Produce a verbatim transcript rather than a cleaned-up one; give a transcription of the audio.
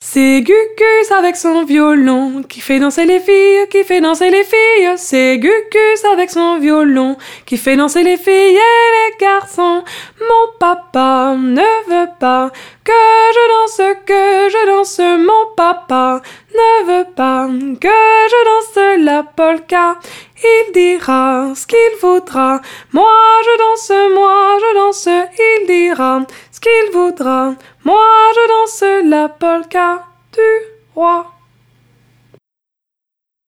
C'est Gugus avec son violon qui fait danser les filles, qui fait danser les filles. C'est Gugus avec son violon qui fait danser les filles et les garçons. Mon papa ne veut pas que je danse, que je danse. Mon papa ne veut pas que je danse la polka. Il dira ce qu'il voudra. Moi je danse, moi je danse. Il dira ce qu'il voudra. Moi je danse la polka du roi.